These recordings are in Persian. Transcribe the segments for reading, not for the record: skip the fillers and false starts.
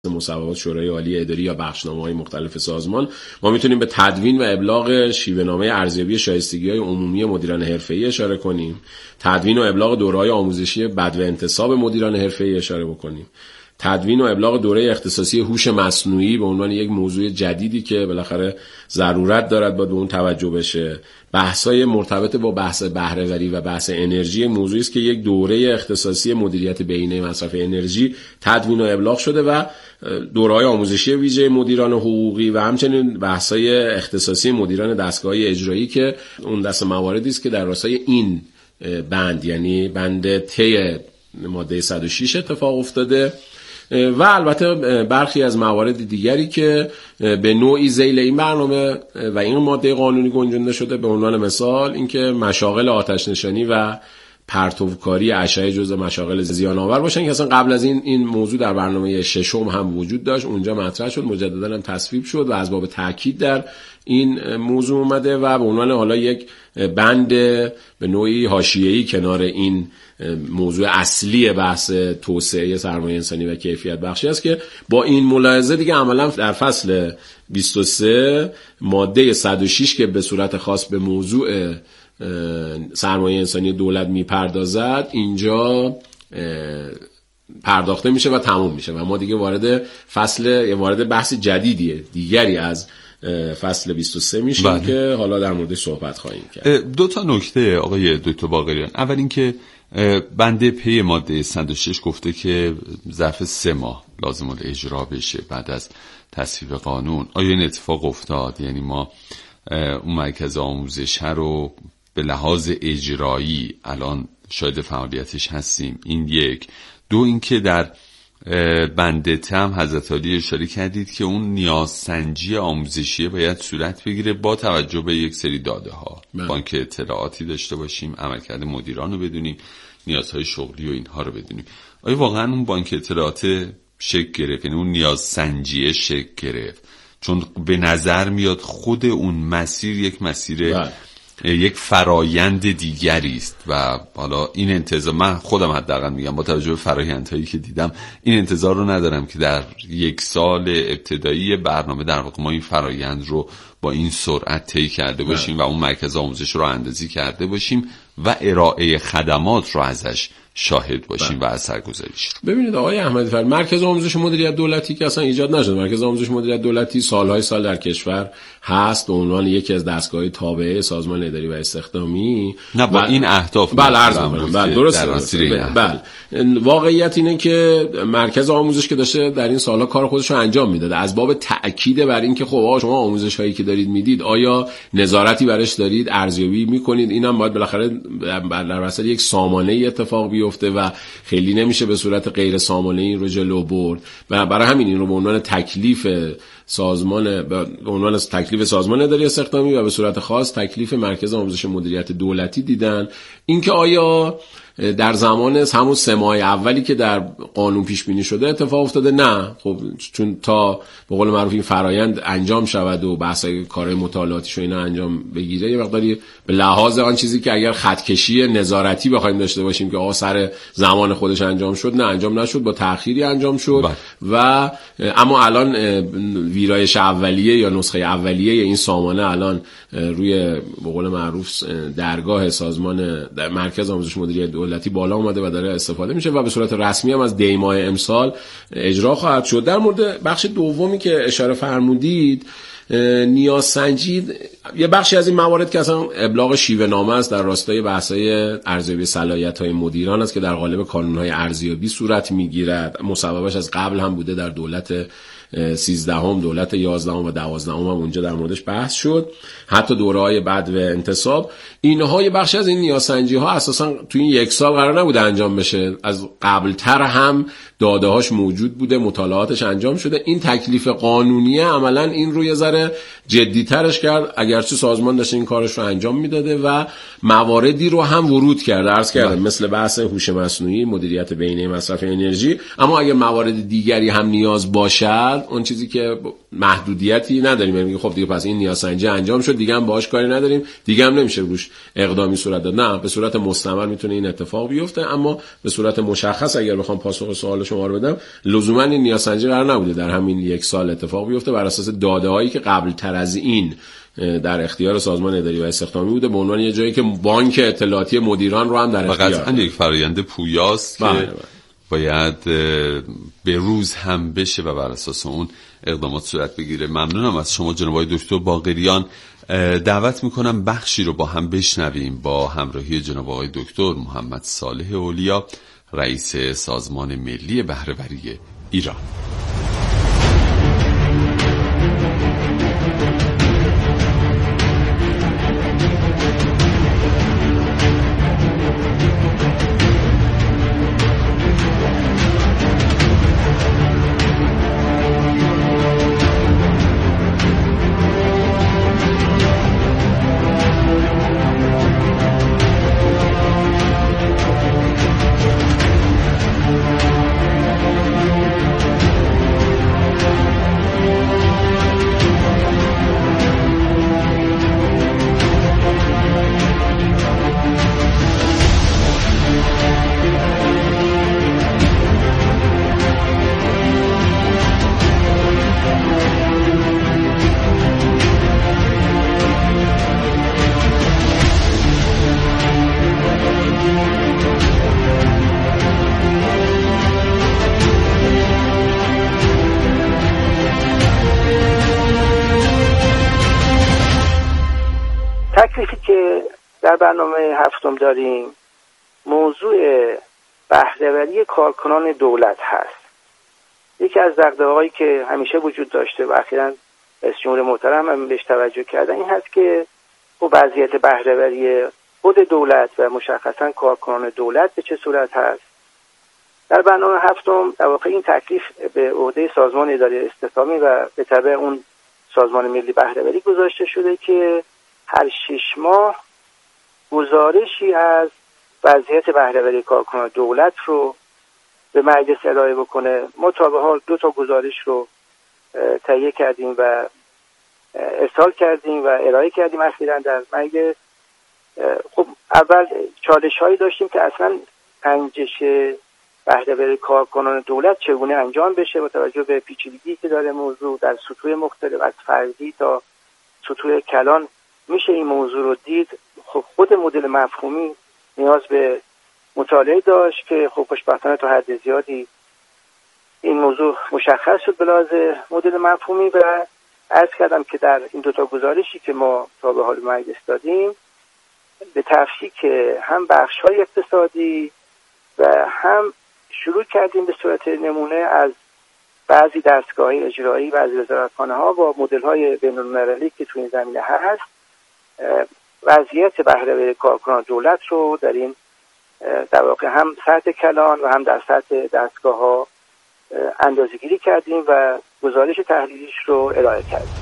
مصوبات شورای عالی اداری یا بخشنامه‌های مختلف سازمان، ما میتونیم به تدوین و ابلاغ شیوه‌نامه ارزیابی شایستگی‌های عمومی مدیران حرفه‌ای اشاره کنیم، تدوین و ابلاغ دوره‌های آموزشی بدو انتصاب مدیران حرفه‌ای اشاره بکنیم، تدوین و ابلاغ دوره اختصاصی هوش مصنوعی به عنوان یک موضوع جدیدی که بالاخره ضرورت دارد باید به اون توجه بشه. بحث‌های مرتبط با بحث بهره‌وری و بحث انرژی موضوعی است که یک دوره اختصاصی مدیریت بهینه مصرف انرژی تدوین و ابلاغ شده و دوره‌های آموزشی ویژه مدیران حقوقی و همچنین بحث‌های اختصاصی مدیران دستگاه‌های اجرایی که اون دست مواردی است که در راستای این بند، یعنی بند ت ماده 106 اتفاق افتاده و البته برخی از موارد دیگری که به نوعی ذیل این برنامه و این ماده قانونی گنجانده شده. به عنوان مثال اینکه مشاغل آتش نشانی و پرتوکاری اشعه جزء مشاغل زیان آور باشن که اصلا قبل از این موضوع در برنامه ششم هم وجود داشت، اونجا مطرح شد، مجددا هم تصویب شد و از باب تاکید در این موضوع اومده و به عنوان حالا یک بند به نوعی حاشیه‌ای کنار این موضوع اصلی بحث توسعه سرمایه انسانی و کیفیت بخشی است که با این ملاحظه دیگه عملا در فصل 23 ماده 106 که به صورت خاص به موضوع سرمایه انسانی دولت میپردازد اینجا پرداخته میشه و تموم میشه و ما دیگه وارد بحث دیگری از فصل 23 میشیم که حالا در موردش صحبت خواهیم کرد. دو تا نکته آقای دکتر باقریان. اول اینکه بنده پی ماده 106 گفته که ظرف 3 ماه لازم اجرا بشه بعد از تصویب قانون. آیا این اتفاق افتاد؟ یعنی ما اون مرکز آموزش رو به لحاظ اجرایی الان شاهد فعالیتش هستیم؟ این یک. دو اینکه در بنده تم حضرت عالی اشاره کردید که اون نیازسنجی آموزشی باید صورت بگیره با توجه به یک سری داده ها، بانک اطلاعاتی داشته باشیم، عملکرد مدیران رو بدونیم، نیازهای شغلی و اینها رو بدونیم. آیا واقعا اون بانک اطلاعات شکل گرفت؟ یعنی اون نیازسنجی شکل گرفت؟ چون به نظر میاد خود اون مسیر یک مسیر یک فرایند دیگری است و حالا این انتظار، من خودم حداقل میگم با توجه به فرایندهایی که دیدم این انتظار رو ندارم که در 1 سال ابتدایی برنامه در واقع ما این فرایند رو با این سرعت طی کرده باشیم و اون مرکز آموزش رو اندازی کرده باشیم و ارائه خدمات رو ازش شاهد باشیم و اثرگذاریش. ببینید آقای احمدی فرد، مرکز آموزش مدیریت دولتی که اصلا ایجاد نشد. مرکز آموزش مدیریت دولتی سالهای سال در کشور هست به عنوان یکی از دستگاه‌های تابعه سازمان اداری و استخدامی. نه با این اهداف. بله عرض می‌کنم. بله درسته. بله واقعیت اینه که مرکز آموزش که داشته در این سالها کار خودش رو انجام میداده از باب تأکید بر این که خب آقا شما آموزش‌هایی که دارید میدید آیا نظارتی برش دارید، ارزیابی می‌کنید؟ اینم باید بالاخره در وسط یک سامانه اتفاق بیفته و خیلی نمیشه به صورت غیر سامانه این رو جلو برد و برای همین این رو به عنوان تکلیف سازمان اداری استخدامی و به صورت خاص تکلیف مرکز آموزش مدیریت دولتی دیدن. اینکه آیا در زمان همون 3 ماه اولی که در قانون پیش بینی شده اتفاق افتاده؟ نه. خب چون تا به قول معروف این فرایند انجام شود و بحثای کارهای مطالعاتیش و اینا انجام بگیره یه مقداری به لحاظ آن چیزی که اگر خطکشی نظارتی بخوایم داشته باشیم که آقا سر زمان خودش انجام شد، نه انجام نشد، با تأخیری انجام شد و اما الان ویرایش اولیه یا نسخه اولیه این سامانه الان روی به قول معروف درگاه سازمان در مرکز آموزش مدیریت دولتی بالا اومده و داره استفاده میشه و به صورت رسمی هم از دی ماه امسال اجرا خواهد شد. در مورد بخش دومی که اشاره فرمودید، نیازسنجی، یه بخشی از این موارد که اصلا ابلاغ شیوه نامه است در راستای بحث‌های ارزیابی صلاحیت‌های مدیران است که در قالب کانون‌های ارزیابی صورت میگیرد. مصوبه‌اش از قبل هم بوده در دولت 13ام، دولت 11ام و 12ام هم اونجا در موردش بحث شد. حتی دوره‌های بدو انتصاب، اینها یه بخشی از این نیازسنجی‌ها اساساً تو این 1 سال قرار نبوده انجام بشه، از قبل‌تر هم داده‌هاش موجود بوده، مطالعاتش انجام شده. این تکلیف قانونیه عملاً این رو یه ذره کار جدی‌ترش کرد، اگرچه سازمان داشته این کارش رو انجام میداده و مواردی رو هم ورود کرده، عرض کردم مثل بحث هوش مصنوعی، مدیریت بینه مصرف انرژی. اما اگر موارد دیگری هم نیاز باشد، اون چیزی که محدودیتی نداریم، میگه خب دیگه پس این نیازسنجی انجام شد، دیگه هم باهاش کاری نداریم، دیگه هم نمیشه روش اقدامی صورت داد. نه، به صورت مستمر میتونه این اتفاق بیفته، اما به صورت مشخص اگر بخوام پاسخ سوال شما رو بدم، لزوما این نیازسنجی قرار نبوده در همین یک سال اتفاق بیفته، بر اساس داده‌هایی که قبل تر از این در اختیار سازمان اداری و استخدامی بوده، به عنوان یه جایی که بانک اطلاعاتی مدیران رو هم در اختیار داره. واقعا یک فرآیند پویاست که باید به روز هم بشه و بر اساس اون اقدامات صورت بگیره. ممنونم از شما جناب آقای دکتر باقریان. دعوت میکنم بخشی رو با هم بشنویم با همراهی جناب آقای دکتر محمد صالح اولیا، رئیس سازمان ملی بهره‌وری ایران. تکلیفی که در برنامه هفتم داریم موضوع بهره‌وری کارکنان دولت هست. یکی از دغدغه‌هایی که همیشه وجود داشته و اخیراً رئیس جمهور محترم هم بهش توجه کردن این هست که وضعیت بهره‌وری خود دولت و مشخصاً کارکنان دولت به چه صورت هست. در برنامه هفتم در واقع این تکلیف به عهده سازمان اداری استخدامی و به تبع اون سازمان ملی بهره‌وری گذاشته شده که هر 6 ماه گزارشی از وضعیت بهره‌وری کارکنان دولت رو به مجلس ارائه بکنه. ما تا به حال 2 گزارش رو تهیه کردیم و ارسال کردیم و ارائه کردیم اخیراً در مجلس. خب اول چالش‌هایی داشتیم که اصلاً سنجش بهره‌وری کارکنان دولت چگونه انجام بشه با توجه به پیچیدگی که داره موضوع در سطوح مختلف از فردی تا سطوح کلان میشه این موضوع رو دید. خب خود مدل مفهومی نیاز به مطالعه داشت که خب خوشبختانه تا حد زیادی این موضوع مشخص شد به لحاظ مدل مفهومی و عرض کردم که در این 2 گزارشی که ما تا به حال مجلس دادیم به تفصیل که هم بخش‌های اقتصادی و هم شروع کردیم به صورت نمونه از بعضی دستگاه‌های اجرایی و از وزارتخانه‌ها با مدل‌های بین‌المللی که تو این زمینه هست وضعیت بهره‌وری کارکنان دولت رو در این در واقع هم سطح کلان و هم در سطح دستگاه‌ها اندازه‌گیری کردیم و گزارش تحلیلیش رو ارائه کردیم.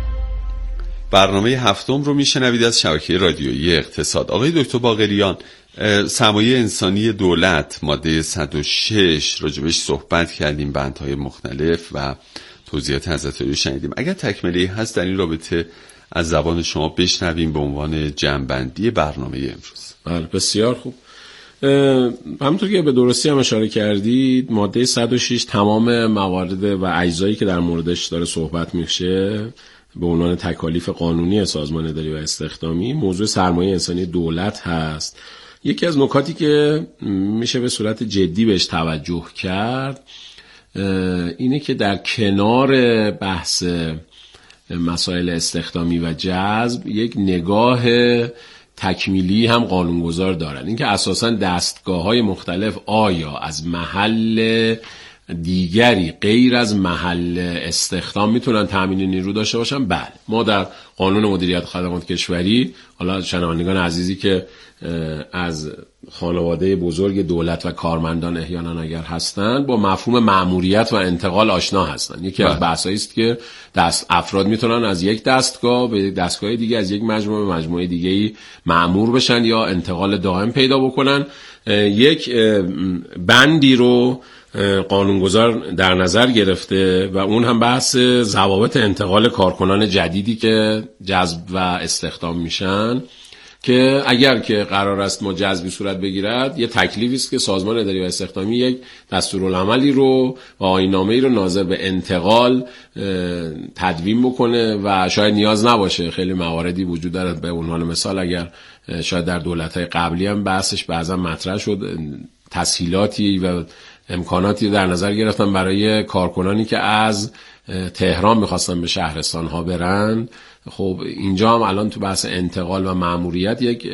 برنامه هفتم رو میشنوید از شبکه رادیویی اقتصاد. آقای دکتر باقریان، سرمایه انسانی دولت ماده 106 راجبش صحبت کردیم، بندهای مختلف و توضیحات حضرت رو شنیدیم. اگر تکمله هست در این رابطه از زبان شما بشنویم به عنوان جمع‌بندی برنامه امروز. بله بسیار خوب. همونطور که به درستی هم اشاره کردید، ماده 106 تمام موارد و اجزایی که در موردش داره صحبت میشه به عنوان تکالیف قانونی سازمان اداری و استخدامی موضوع سرمایه انسانی دولت هست. یکی از نکاتی که میشه به صورت جدی بهش توجه کرد اینه که در کنار بحث مسائل استخدامی و جذب یک نگاه تکمیلی هم قانونگذار دارن. اینکه اساساً دستگاه‌های مختلف آیا از محل دیگری غیر از محل استخدام میتونن تامین نیرو داشته باشن؟ بله، ما در قانون مدیریت خدمات کشوری، حالا شنوندگان عزیزی که از خانواده بزرگ دولت و کارمندان احیانا اگر هستند با مفهوم مأموریت و انتقال آشنا هستند. یکی از بحثایی است که افراد میتونن از یک دستگاه به دستگاه دیگه، از یک مجموعه به مجموعه دیگه‌ای مأمور بشن یا انتقال دائم پیدا بکنن. یک بندی رو قانونگذار در نظر گرفته و اون هم بحث ضوابط انتقال کارکنان جدیدی که جذب و استخدام میشن، که اگر که قرار است ما جذبی صورت بگیرد، یه تکلیفی است که سازمان اداری و استخدامی یک دستورالعملی رو و آیین‌نامه‌ای رو ناظر به انتقال تدوین بکنه و شاید نیاز نباشه. خیلی مواردی وجود داره، به عنوان مثال اگر شاید در دولت‌های قبلی هم بحثش بعضا مطرح شد، تسهیلاتی و امکاناتی در نظر گرفتن برای کارکنانی که از تهران میخواستن به شهرستان‌ها برن. خب اینجا هم الان تو بحث انتقال و مأموریت یک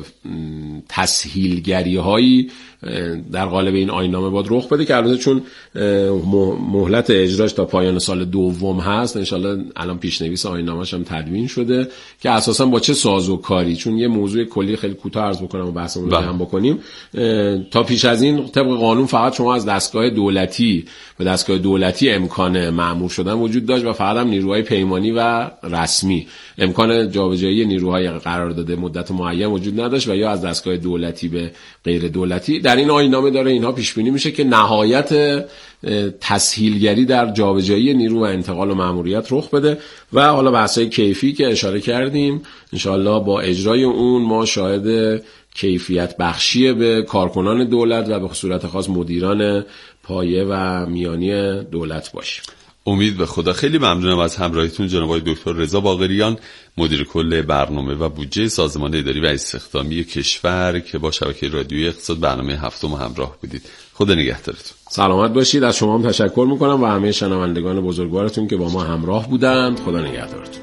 تسهیلگری هایی در قالب این آیین‌نامه باید رخ بده که البته چون مهلت اجراش تا پایان سال دوم هست، انشالله الان پیشنویس آیین‌نامه‌اش هم تدوین شده که اساسا با چه سازوکاری، چون یه موضوع کلی خیلی کوتاه عرض بکنم و بحثمون رو جمع بکنیم. تا پیش از این طبق قانون فقط شما از دستگاه دولتی به دستگاه دولتی امکان مأمور شدن وجود داشت و فقط هم نیروهای پیمانی و رسمی، امکان جابجایی نیروهای قرارداد مدت معین وجود نداشت و یا از دستگاه دولتی به غیر دولتی. در این آیین‌نامه داره اینها پیش بینی میشه که نهایت تسهیلگری در جابجایی نیرو و انتقال و مأموریت رخ بده و حالا بحث‌های کیفی که اشاره کردیم انشالله با اجرای اون ما شاهد کیفیت بخشی به کارکنان دولت و به صورت خاص مدیران پایه و میانی دولت باشیم. امید به خدا. خیلی ممنونم از همراهیتون جناب آقای دکتر رضا باقریان، مدیر کل برنامه و بودجه سازمان اداری و استخدامی کشور که با شبکه رادیویی اقتصاد برنامه هفتم همراه بودید. خدا نگهدارتون. سلامت باشید. از شما هم تشکر میکنم و همه شنوندگان بزرگوارتون که با ما همراه بودند. خدا نگهدارتون.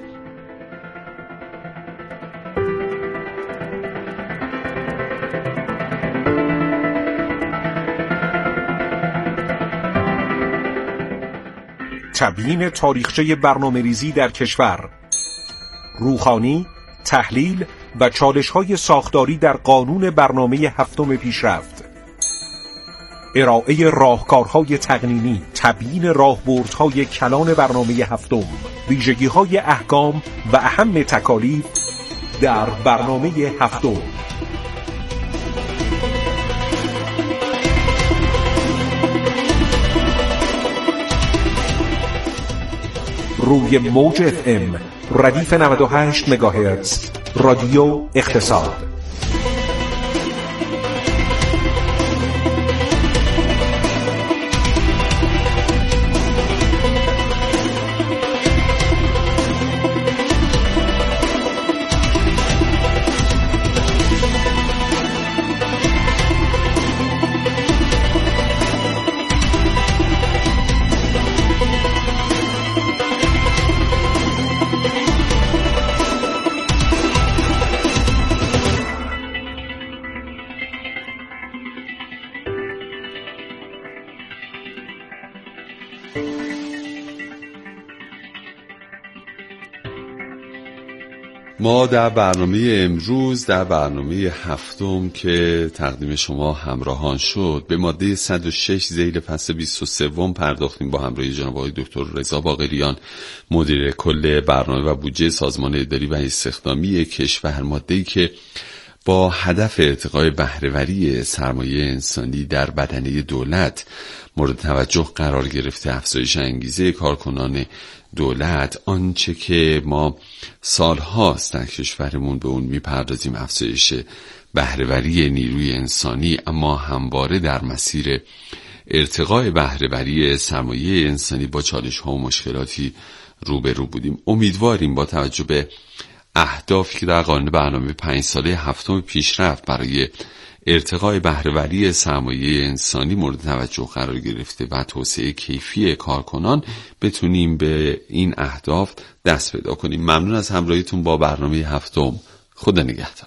تبیین تاریخچه برنامه‌ریزی در کشور، روخانی، تحلیل و چالش‌های ساختاری در قانون برنامه هفتم پیشرفت، ارائه راهکارهای تقنینی، تبیین راهبردهای کلان برنامه هفتم، ویژگی‌های احکام و اهم تکالیف در برنامه هفتم. روی موج FM ردیف 98 مگاهرتز رادیو اقتصاد. ما در برنامه امروز، در برنامه هفتم که تقدیم شما همراهان شد، به ماده 106 ذیل فصل 23 پرداختیم با همراهی جناب آقای دکتر رضا باقریان، مدیر کل برنامه و بودجه سازمان اداری و استخدامی کشور. ماده‌ای که با هدف ارتقای بهره‌وری سرمایه انسانی در بدنه دولت مورد توجه قرار گرفته افزایش انگیزه کارکنان دولت، آنچه که ما سالهاست در کشورمون به اون میپردازیم افزایش بهره‌وری نیروی انسانی، اما همواره در مسیر ارتقای بهره‌وری سرمایه انسانی با چالش‌ها و مشکلاتی روبرو بودیم. امیدواریم با توجه به اهدافی که در قانون برنامه 5 ساله هفتم پیشرفت برای ارتقای بهره‌وری سرمایه انسانی مورد توجه قرار گرفته و توسعه کیفی کارکنان بتونیم به این اهداف دست پیدا کنیم. ممنون از همراهیتون با برنامه هفتم. خدا نگهدار.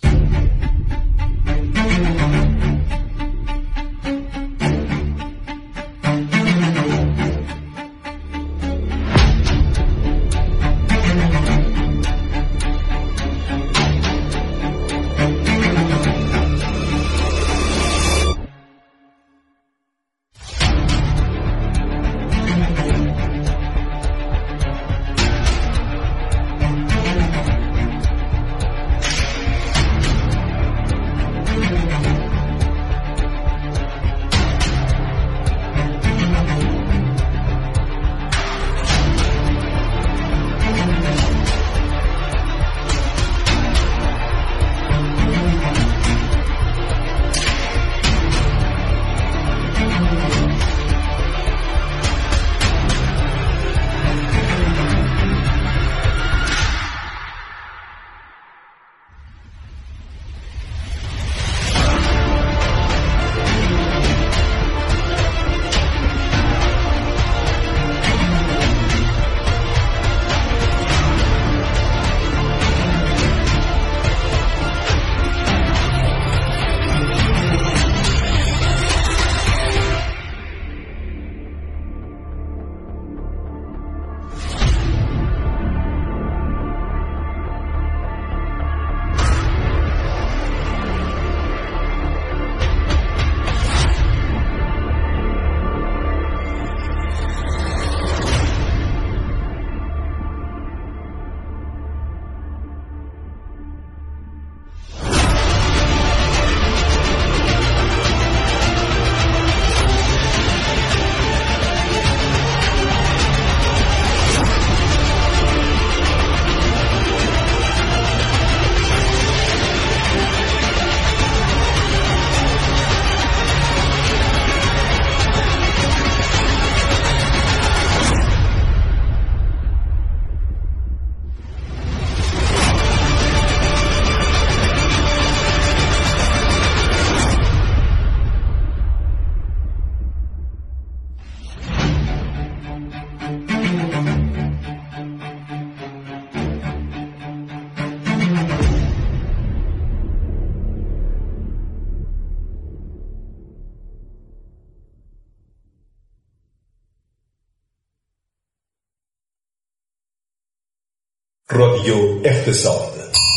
رادیو اقتصاد،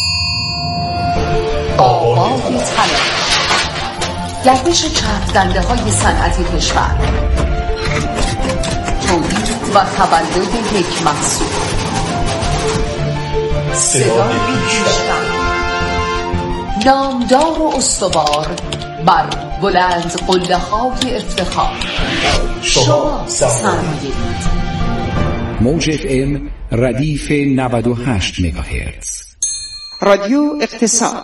آوای طلا، گردش چرخ‌دنده های صنعتی کشور، تولید و تولد یک محصول، صدای پیشرفت، نامدار و استوار بر بلند قله‌های افتخار. شما سرمایه‌اید. موج FM ردیف 98 مگاهرتز. رادیو اقتصاد.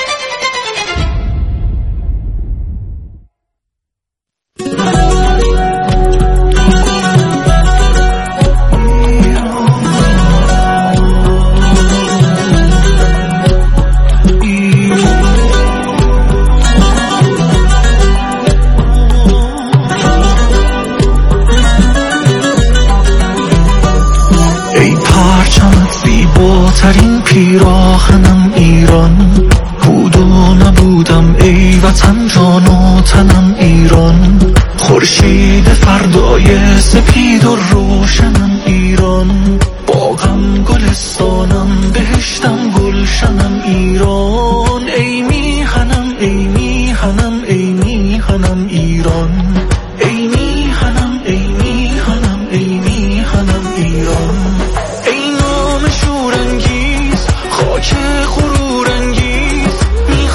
ترین پیراهنم ایران بود و نبودم، ای وطن جان و تنم ایران، خورشید فردای سپید و روشنم ایران، باغم گلستانم بهشتم گلشنم ایران، ای میهنم ای میهنم ای میهنم ایران، ای میهنم ای میهنم ای میهنم ایران، ای نام شورانگیز خاک غرورانگیز،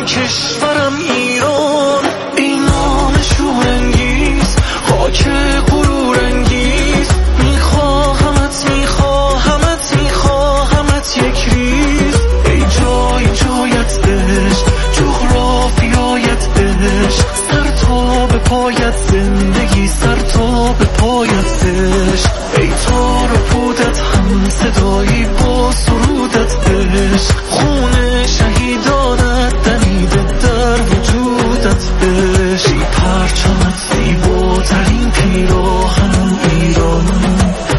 کشورم ایران، ای نام شورانگیز، خاک غرورانگیز. میخواهمت میخواهمت میخواهمت یک ریز، ای جای جایت عشق، جغرافیایت عشق، سر تا به پایت زندگی، سر تا به پایت عشق. ای تار و پودت هم صدایی با سرودت عشق، خون شهیدانت دمیده در وجودت عشق. ای پرچمت زیباترین پیراهنم ایران.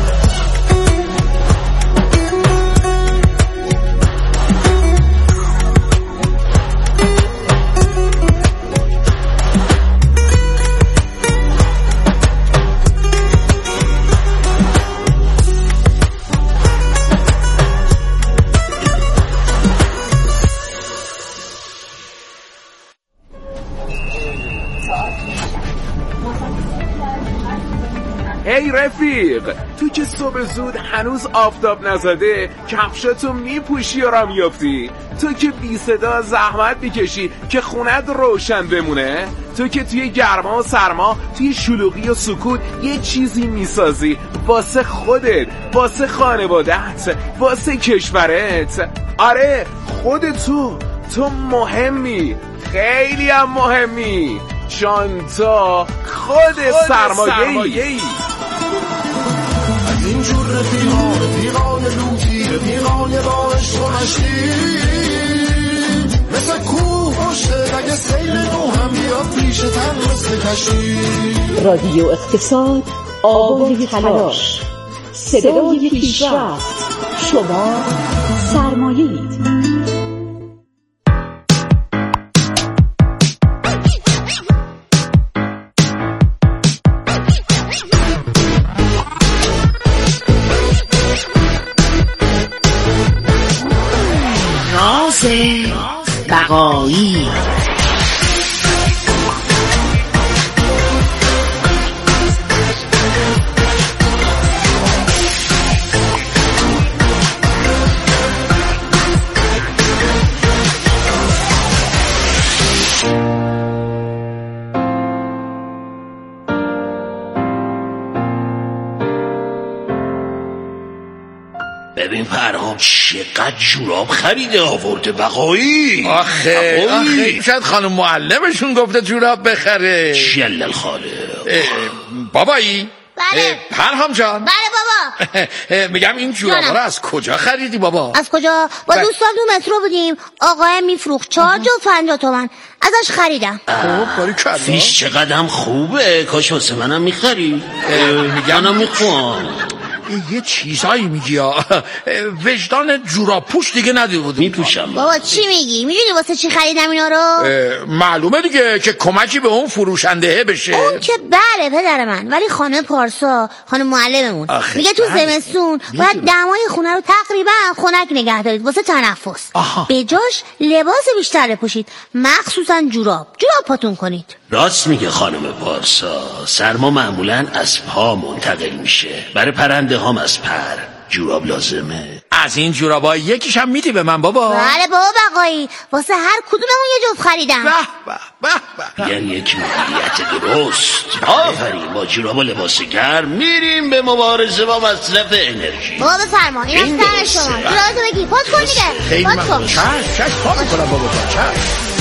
ای رفیق، تو که صبح زود هنوز آفتاب نزده کفشاتو میپوشی و را میافتی، تو که بی صدا زحمت میکشی که خونت روشن بمونه، تو که توی گرما و سرما، توی شلوغی و سکوت یه چیزی میسازی واسه خودت، واسه خانوادت، واسه کشورت. آره خودت، تو مهمی، خیلی هم مهمی، چون تو خود سرمایه‌ای. از اینجور رفیقان لوتی، رفیقان با عشق و مشتی، مثل کوه پشته اگه سیل نو هم بیاد پیش تن مثل کشتی. رادیو اقتصاد، آوای تلاش، صدای پیشرفت. شما سرمایه‌اید. بقایی. ببین فرهام چقدر جوراب خریده آورده بقایی. آخه شاید خانم معلمشون گفته جوراب بخره. جلل خالق. بابایی؟ بله. پرهام جان. بله بابا. میگم این جورابا رو از کجا خریدی بابا؟ از کجا؟ با دوستان تو مترو بودیم، آقای میفروخت 4 جا 50 تومن، ازش خریدم. خب باری کلا. فیش چقدرم خوبه، کاش واسه منم میخری. منم میخوام. یه چیزایی میگی وجدان جوراب پوش دیگه ندیده بود. میپوشم. بابا چی میگی؟ میدونی واسه چی خریدم اینا رو؟ معلومه دیگه که کمکی به اون فروشنده بشه. اون که بله پدر من، ولی خانم پارسا، خانم معلممون میگه تو زمستون باید دمای خونه رو تقریبا خنک نگه دارید واسه تنفس. به جاش لباس بیشتر بپوشید، مخصوصا جوراب پاتون کنید. راست میگه خانم پارسا، سرما معمولا از پا منتقل میشه، برای پرنده هم از پر جوراب لازمه. از این جورابا یکیش هم میدی به من بابا؟ بله بابا بقایی، واسه هر کدوممون یه جفت خریدم. یعنی یک مدیریت درست. آفرین، با جوراب و لباس گرم میریم به مبارزه با مصرف انرژی. بابا بفرما، این از سر شما. جورابتو بگی، پات کن دیگه. خیلی ممنون. چش پا میکنم بابا چش.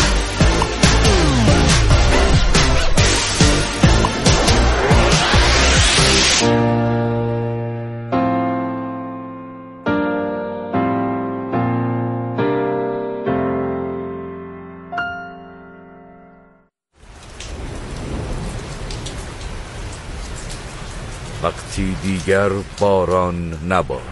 وقتی دیگر باران نباد.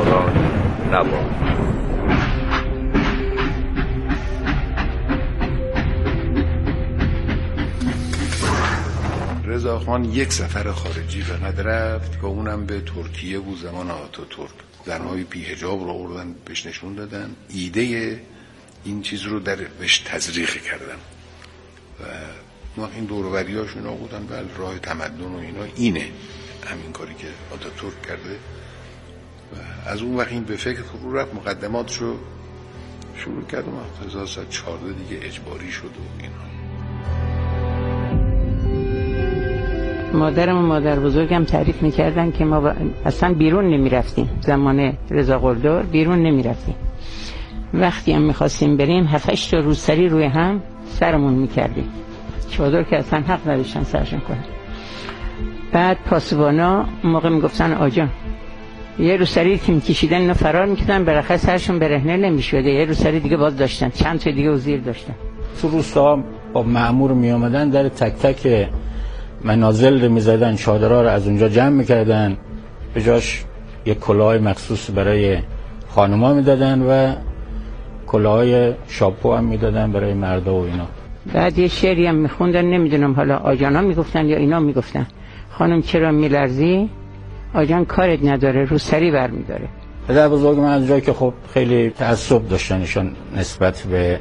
رضاخان یک سفر خارجی فقط رفت که اونم به ترکیه بود، زمان آتاتورک. زنهای بی حجاب رو آوردن بهش نشون دادن، ایده این چیز رو بهش تزریق کردن و این دور و بریاشون بودن بله راه تمدن و اینا اینه، همین کاری که آتاتورک کرده. و از اون وقت این به فکر فرو رفت، مقدماتشو شروع کردم 1414 دیگه اجباری شد و اینا. مادرم و مادر بزرگم تعریف میکردن که ما اصلا بیرون نمیرفتیم. زمان رضا قلدر بیرون نمیرفتیم. وقتی هم میخواستیم بریم 7-8 تا روسری روی هم سرمون میکردیم، چادر که اصلا حق نداشتن سرشون کنن. بعد پاسبانا موقع میگفتن آجان یه روسری که میکشیدن اینا فرار میکردن، بالاخره سرشون برهنه نمیشده، یه روسری دیگه باز داشتن، چند تا دیگه وزیر داشتن. تو روستا با مأمور میامدن در تک تک منازل رو میزدن، چادرها رو از اونجا جمع میکردن، به جاش یک کلاه مخصوص برای خانوما میدادن و کلاهای شاپو هم میدادن برای مردا و اینا. بعد یه شعری هم میخوندن، نمیدونم حالا آجانا میگفتن یا اینا میگفتن، خانم چرا میلرزی؟ آجان کارت نداره، روسری برمیداره. پدر بزرگ من از جایی که خب خیلی تعصب داشتنشون نسبت به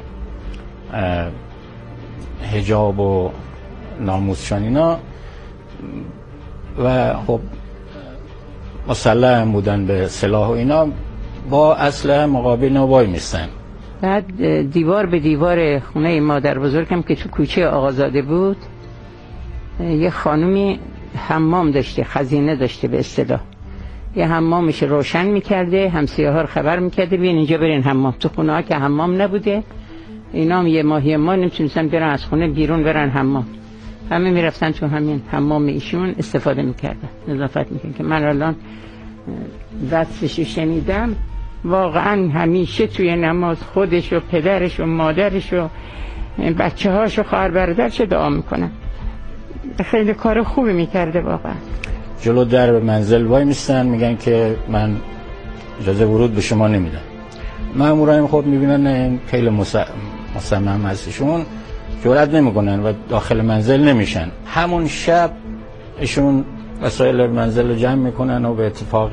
حجاب و ناموسشان اینا و خب مسلح بودن به سلاح و اینا، با اسلحه مقابل وای میستن. بعد دیوار به دیوار خونه مادر بزرگم که تو کوچه آقازاده بود یه خانومی حمام داشته، خزینه داشته به اصطلاح، یه حمامش روشن میکرده، همسایه‌ها رو خبر میکرده بیان اینجا برین حمام. تو خونه ها که حمام نبوده، اینا هم یه ماهی ما نمیتونستن برن از خونه بیرون برن حمام، همه میرفتن تو همین حمام ایشون استفاده میکردن، نظافت میکردن. که من الان دستشو شنیدم، واقعا همیشه توی نماز خودش و پدرش و مادرش و بچه هاش و خواهر برادرش دعا میکنن. خیلی کار خوبی میکرده واقعا. جلو در منزل وای میستن، میگن که من اجازه ورود به شما نمیدم. ماموران خود میبینن این خیلی مصمم هستشون، جرئت نمیکنن و داخل منزل نمیشن. همون شب ایشون وسایل منزل رو جمع میکنن و به اتفاق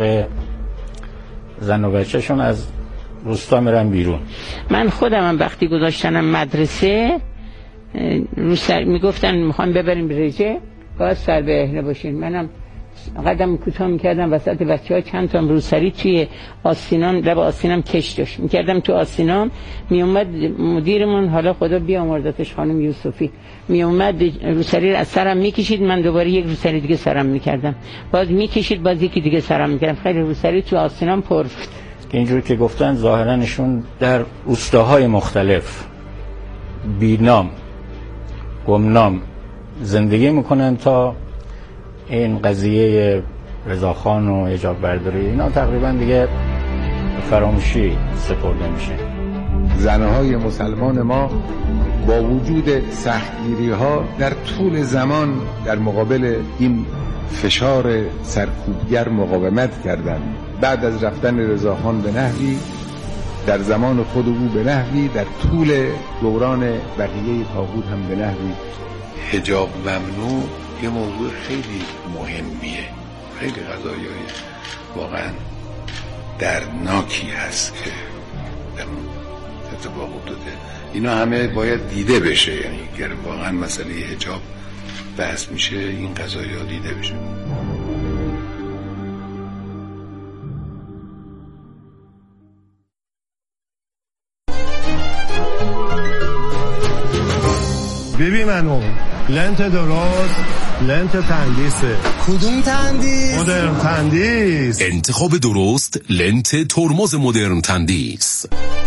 زن و بچه‌شون از روستا میرن بیرون. من خودم وقتی گذاشتنم مدرسه میگفتن میخوام ببریم رژه، باید سر بهنه باشین. منم قدم کوتاه میکردم وسط بچه‌ها، چند تا روسری توی آستینام، لب آستینام کش داشت، میکردم تو آستینام. میومد مدیرمون، حالا خدا بیامرزتش، خانم یوسفی، میومد روسری رو از سرم میکشید، من دوباره یک روسری دیگه سرم میکردم، باز میکشید، باز یکی دیگه سرم میکردم. خیلی روسری تو آستینام پر بود. اینجور که گفتن ظاهرا ایشون در روستاهای مختلف بینام گمنام زندگی میکنن تا این قضیه رضاخان و حجاب برداری اینا تقریبا دیگه فراموشی سپرده میشه. زنهای مسلمان ما با وجود سختگیری‌ها در طول زمان در مقابل این فشار سرکوبگر مقاومت کردند. بعد از رفتن رضاخان به نحوی، در زمان خود او به نحوی، در طول دوران بقیه طاغوت هم به نحوی. حجاب ممنوع یه موضوع خیلی مهمیه، خیلی قضایای واقعا دردناکی هست که اتفاق افتاده. اینا همه باید دیده بشه، یعنی اگر واقعا مسئله حجاب بحث میشه این قضایا دیده بشه. ببین منو لنت درست، لنت تندیسه. کدوم تندیس؟ مدرن تندیس. انتخاب درست لنت ترمز مدرن تندیس.